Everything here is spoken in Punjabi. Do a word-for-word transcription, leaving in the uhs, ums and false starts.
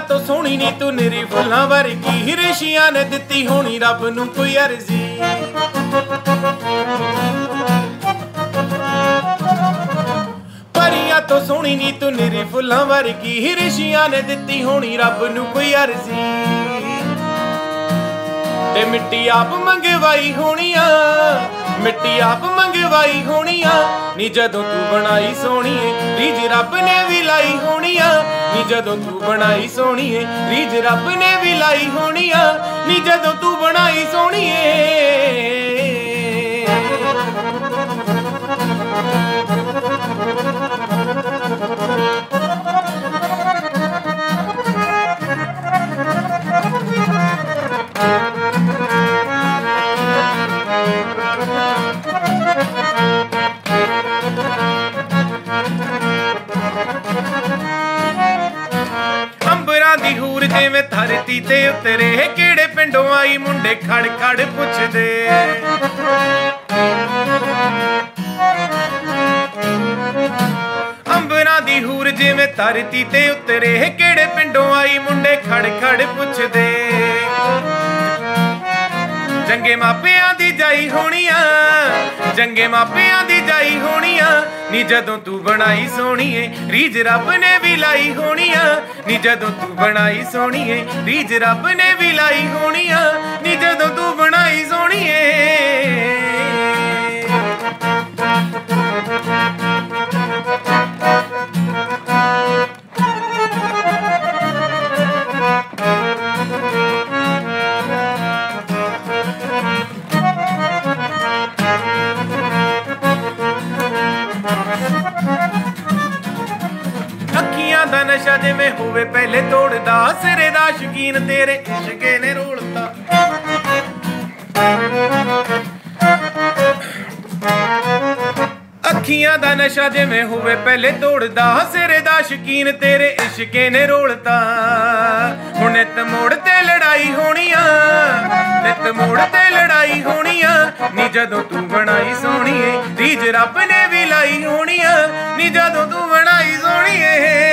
ਤੋਂ ਸੋਹਣੀ ਨੀ ਤੂੰ ਨਿਰੀ ਫੁੱਲਾਂ ਵਰਗੀ, ਰਿਸ਼ੀਆਂ ਨੇ ਦਿੱਤੀ ਹੋਣੀ ਰੱਬ ਨੂੰ ਕੋਈ ਅਰਜ਼ੀ। ਪਰੀਆਂ ਤੋਂ ਸੋਹਣੀ ਨੀ ਤੂੰ ਨਿਰੀ ਫੁੱਲਾਂ ਵਰਗੀ, ਰਿਸ਼ੀਆਂ ਨੇ ਦਿੱਤੀ ਹੋਣੀ ਰੱਬ ਨੂੰ ਕੋਈ ਅਰਜ਼ੀ। ਤੇ ਮਿੱਟੀ ਆਪ ਮੰਗਵਾਈ ਹੋਣੀਆਂ, ਮਿੱਟੀ ਆਪ ਮੰਗਵਾਈ ਹੋਣੀਆਂ ਨੀ ਜਦੋਂ ਤੂੰ ਬਣਾਈ ਸੋਹਣੀਏ, ਰੀਝ ਰੱਬ ਨੇ ਵੀ ਲਾਈ ਹੋਣੀਆਂ ਨੀ ਜਦੋਂ ਤੂੰ ਬਣਾਈ ਸੋਹਣੀਏ, ਰੀਝ ਰੱਬ ਨੇ ਵੀ ਲਾਈ ਹੋਣੀਆਂ ਨੀ ਜਦੋਂ ਤੂੰ ਬਣਾਈ ਸੋਹਣੀਏ। ਅੰਬਰਾਂ ਦੀ ਹੂਰ ਜਿਵੇਂ ਧਰਤੀ ਤੇ ਉਤਰੇ, ਕਿਹੜੇ ਪਿੰਡੋਂ ਆਈ ਮੁੰਡੇ ਖੜ ਖੜ ਪੁੱਛਦੇ। ਅੰਬਰਾਂ ਦੀ ਹੂਰ ਜਿਵੇਂ ਧਰਤੀ ਤੇ ਉਤਰੇ, ਕਿਹੜੇ ਪਿੰਡੋਂ ਆਈ ਮੁੰਡੇ ਖੜ ਖੜ ਪੁੱਛਦੇ। ਜੰਗੇ ਮਾਪਿਆਂ ਦੀ ਜਾਈ ਹੋਣੀਆਂ, ਜੰਗੇ ਮਾਪਿਆਂ ਦੀ ਜਾਈ ਹੋਣੀਆਂ ਨੀ ਜਦੋਂ ਤੂੰ ਬਣਾਈ ਸੋਹਣੀਏ, ਰੀਝ ਰੱਬ ਨੇ ਵੀ ਲਾਈ ਹੋਣੀਆਂ ਨੀ ਜਦੋਂ ਤੂੰ ਬਣਾਈ ਸੋਹਣੀਏ, ਰੀਝ ਰੱਬ ਨੇ ਵੀ ਲਾਈ ਹੋਣੀਆਂ ਨੀ ਜਦੋਂ ਤੂੰ ਬਣਾਈ ਸੋਹਣੀਏ। ਅੱਖੀਆਂ ਦਾ ਨਸ਼ਾ ਜਿਵੇਂ ਹੋਵੇ ਪਹਿਲੇ ਤੋੜਦਾ, ਸਿਰੇ ਦਾ ਸ਼ੌਕੀਨ ਤੇਰੇ ਇਸ਼ਕੇ ਨੇ ਰੋਲਤਾ। ਅੱਖੀਆਂ ਦਾ ਨਸ਼ਾ ਜਿਵੇਂ ਹੋਵੇ ਪਹਿਲੇ ਤੋੜਦਾ, ਸਿਰੇ ਦਾ ਸ਼ੌਕੀਨ ਤੇਰੇ ਇਸ਼ਕੇ ਨੇ ਰੋਲਤਾ। ਹੁਣ ਨਿੱਤ ਮੋੜ ਤੇ ਲੜਾਈ ਹੋਣੀਆਂ, ਨਿੱਤ ਮੋੜ ਤੇ ਲੜਾਈ ਹੋਣੀਆਂ ਨੀ ਜਦੋਂ ਤੂੰ ਬਣਾਈ ਸੋਹਣੀਏ, ਰੀਝ ਰੱਬ ਨੇ ਵੀ ਲਾਈ ਹੋਣੀਆਂ ਨੀ ਜਦੋਂ ਤੂੰ ਬਣਾਈ ਸੋਹਣੀਏ।